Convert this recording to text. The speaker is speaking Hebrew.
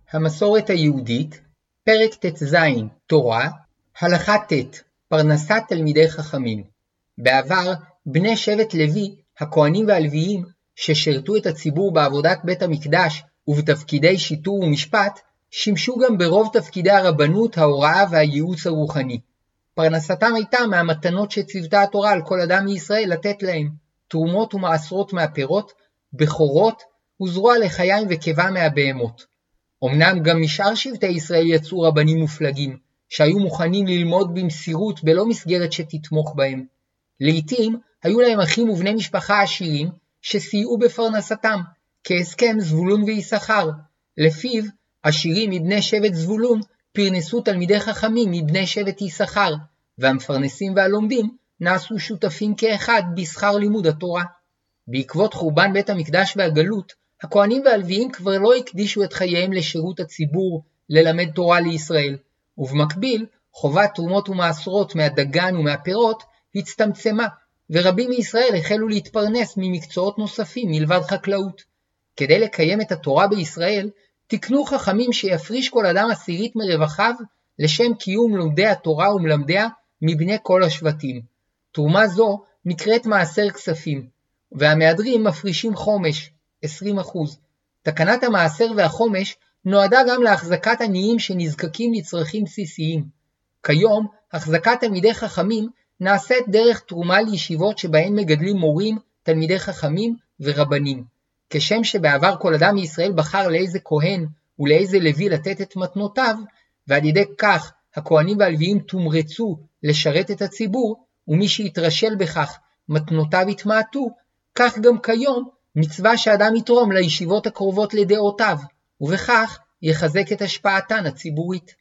המסורת היהודית, פרק ט"ז תורה, הלכה ט' פרנסת תלמידי חכמים. בעבר, בני שבט לוי, הכהנים והלוויים, ששירתו את הציבור בעבודת בית המקדש ובתפקידי שיטור ומשפט, שימשו גם ברוב תפקידי הרבנות, ההוראה והייעוץ הרוחני. פרנסתם הייתה מהמתנות שציוותה התורה על כל אדם מישראל לתת להם, תרומות ומעשרות מהפירות, בכורות וזרוע לחיים וקיבה מהבהמות. אמנם גם משאר שבטי ישראל יצאו רבנים מופלגים, שהיו מוכנים ללמוד במסירות בלא מסגרת שתתמוך בהם. לעתים היו להם אחים ובני משפחה עשירים שסייעו בפרנסתם, כהסכם זבולון ויששכר, לפיו עשירים מבני שבט זבולון פרנסו תלמידי חכמים מבני שבט יששכר, והמפרנסים והלומדים נעשו שותפים כאחד בשכר לימוד התורה. בעקבות חורבן בית המקדש והגלות, הכהנים והלוויים כבר לא הקדישו את חייהם לשירות הציבור ללמד תורה לישראל, ובמקביל חובת תרומות ומעשרות מהדגן ומהפירות הצטמצמה, ורבים מישראל החלו להתפרנס ממקצועות נוספים מלבד חקלאות. כדי לקיים את התורה בישראל, תקנו חכמים שיפריש כל אדם 10 מרווחיו לשם קיום לומדי התורה ומלמדיה מבני כל השבטים. תרומה זו נקראת מעשר כספים, והמהדרים מפרישים חומש, 20%. תקנת המעשר והחומש נועדה גם להחזקת עניים שנזקקים לצרכים בסיסיים. כיום, החזקת תלמידי חכמים נעשית דרך תרומה לישיבות שבהן מגדלים מורים, תלמידי חכמים ורבנים. כשם שבעבר כל אדם מישראל בחר לאיזה כהן ולאיזה לוי לתת את מתנותיו, ועל ידי כך הכהנים והלוויים תומרצו לשרת את הציבור, ומי שיתרשל בכך מתנותיו יתמעטו, כך גם כיום מצווה שאדם יתרום לישיבות הקרובות לדעותיו, ובכך יחזק את השפעתן הציבורית.